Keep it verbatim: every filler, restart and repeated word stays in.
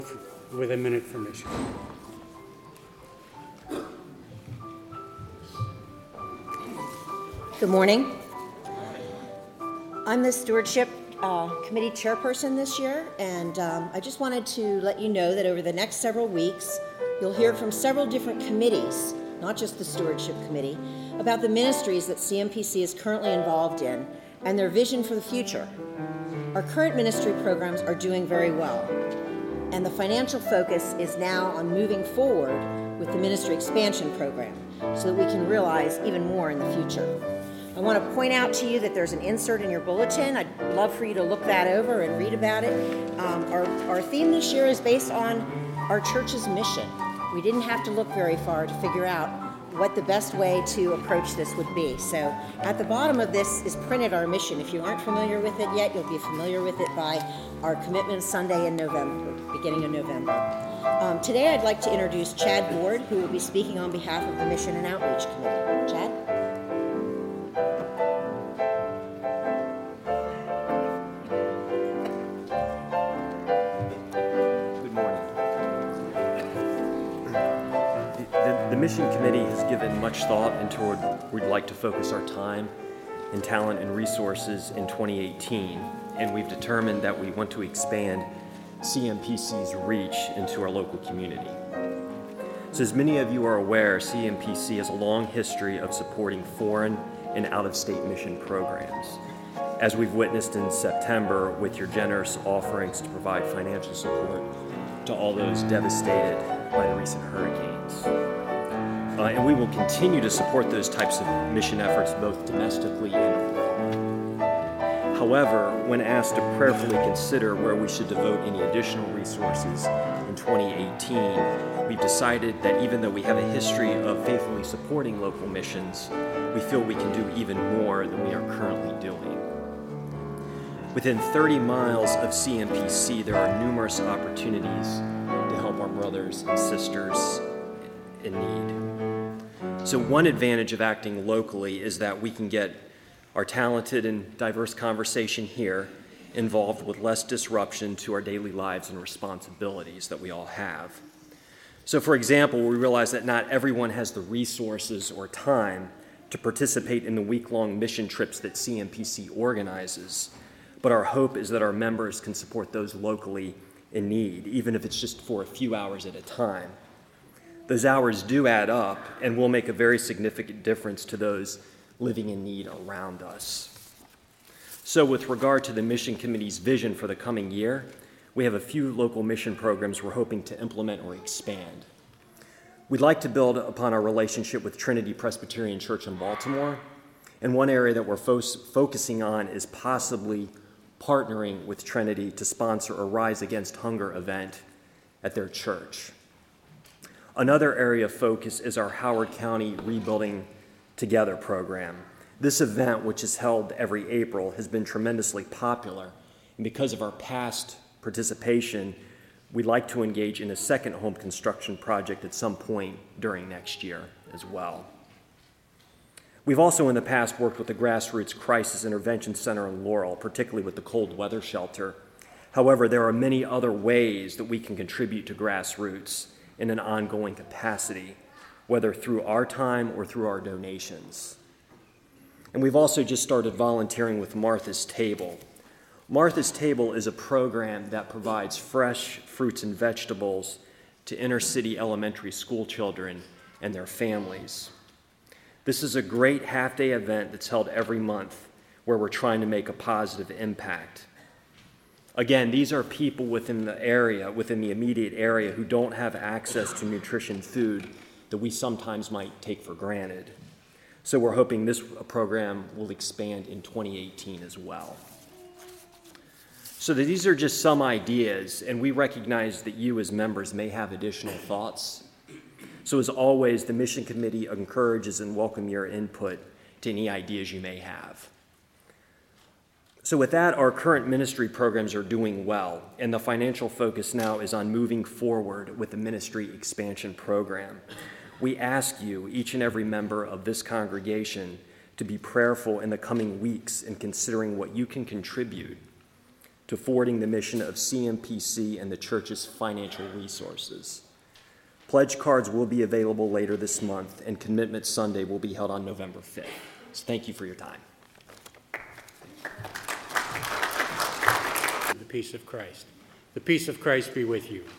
with a minute for mission. Good morning. I'm the Stewardship uh, Committee Chairperson this year, and um, I just wanted to let you know that over the next several weeks, you'll hear from several different committees, not just the Stewardship Committee, about the ministries that C M P C is currently involved in and their vision for the future. Our current ministry programs are doing very well, and the financial focus is now on moving forward with the ministry expansion program so that we can realize even more in the future. I want to point out to you that there's an insert in your bulletin. I'd love for you to look that over and read about it. Um, our, our theme this year is based on our church's mission. We didn't have to look very far to figure out what the best way to approach this would be. So at the bottom of this is printed our mission. If you aren't familiar with it yet, you'll be familiar with it by our Commitment Sunday in November, beginning of November. Um, today I'd like to introduce Chad Ward, who will be speaking on behalf of the Mission and Outreach Committee. Chad? The Mission Committee has given much thought into where we'd like to focus our time and talent and resources in twenty eighteen, and we've determined that we want to expand C M P C's reach into our local community. So as many of you are aware, C M P C has a long history of supporting foreign and out-of-state mission programs, as we've witnessed in September with your generous offerings to provide financial support to all those devastated by the recent hurricanes. Uh, and we will continue to support those types of mission efforts both domestically and abroad. However, when asked to prayerfully consider where we should devote any additional resources in twenty eighteen, we've decided that even though we have a history of faithfully supporting local missions, we feel we can do even more than we are currently doing. Within thirty miles of C M P C, there are numerous opportunities to help our brothers and sisters in need. So one advantage of acting locally is that we can get our talented and diverse conversation here involved with less disruption to our daily lives and responsibilities that we all have. So for example, we realize that not everyone has the resources or time to participate in the week-long mission trips that C M P C organizes, but our hope is that our members can support those locally in need, even if it's just for a few hours at a time. Those hours do add up and will make a very significant difference to those living in need around us. So with regard to the Mission Committee's vision for the coming year, we have a few local mission programs we're hoping to implement or expand. We'd like to build upon our relationship with Trinity Presbyterian Church in Baltimore, and one area that we're fo- focusing on is possibly partnering with Trinity to sponsor a Rise Against Hunger event at their church. Another area of focus is our Howard County Rebuilding Together program. This event, which is held every April, has been tremendously popular, and because of our past participation, we'd like to engage in a second home construction project at some point during next year as well. We've also in the past worked with the Grassroots Crisis Intervention Center in Laurel, particularly with the cold weather shelter. However, there are many other ways that we can contribute to Grassroots in an ongoing capacity, whether through our time or through our donations. And we've also just started volunteering with Martha's Table. Martha's Table is a program that provides fresh fruits and vegetables to inner city elementary school children and their families. This is a great half-day event that's held every month where we're trying to make a positive impact. Again, these are people within the area, within the immediate area, who don't have access to nutrition food that we sometimes might take for granted. So we're hoping this program will expand in twenty eighteen as well. So that these are just some ideas, and we recognize that you as members may have additional thoughts. So as always, the Mission Committee encourages and welcomes your input to any ideas you may have. So with that, our current ministry programs are doing well, and the financial focus now is on moving forward with the ministry expansion program. We ask you, each and every member of this congregation, to be prayerful in the coming weeks in considering what you can contribute to forwarding the mission of C M P C and the church's financial resources. Pledge cards will be available later this month, and Commitment Sunday will be held on November fifth. So thank you for your time. The peace of Christ. The peace of Christ be with you.